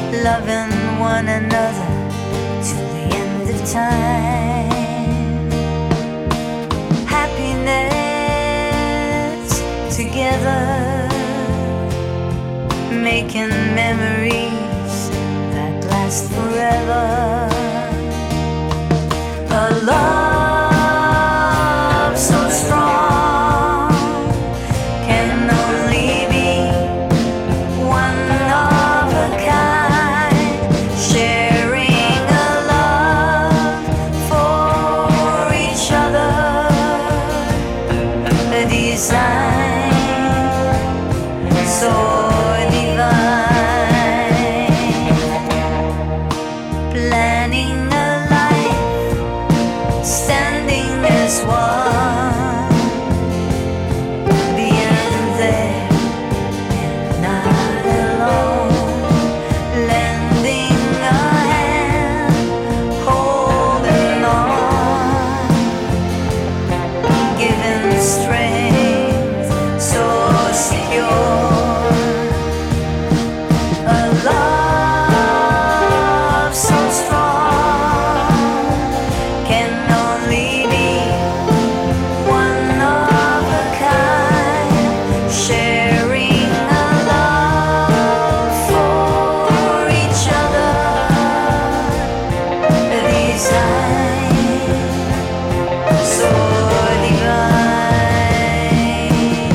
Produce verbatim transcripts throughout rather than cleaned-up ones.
loving one another till the end of time. Happiness together, making memories that last forever. A love so strong can only be one of a kind, sharing a love for each other, a design so divine, planning a life, standing as one, being there and not alone, lending a hand, holding on, giving strength so secure. A love so strong can only be one of a kind, sharing a love for each other, a design so divine,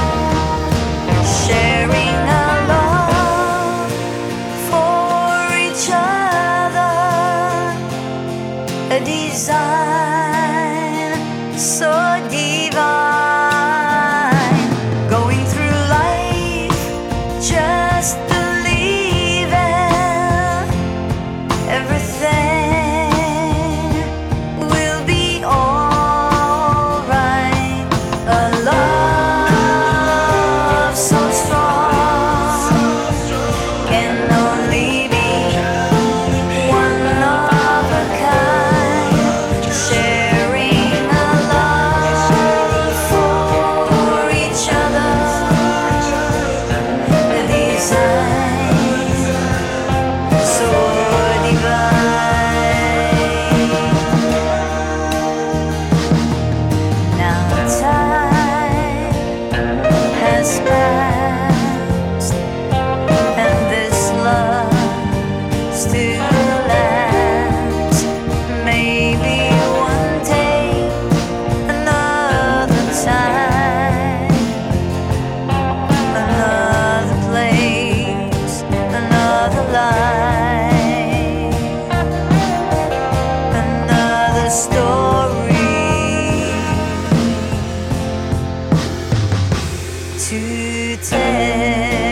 sharing a love for each other, a design so divine, going through life just believing everything will be alright. A love so strong can only be one of a kind, sharing a love for each other, a design so divine. Now time has passed, and this love still lasts. Maybe one day, another time, another place, another life, another story to tell.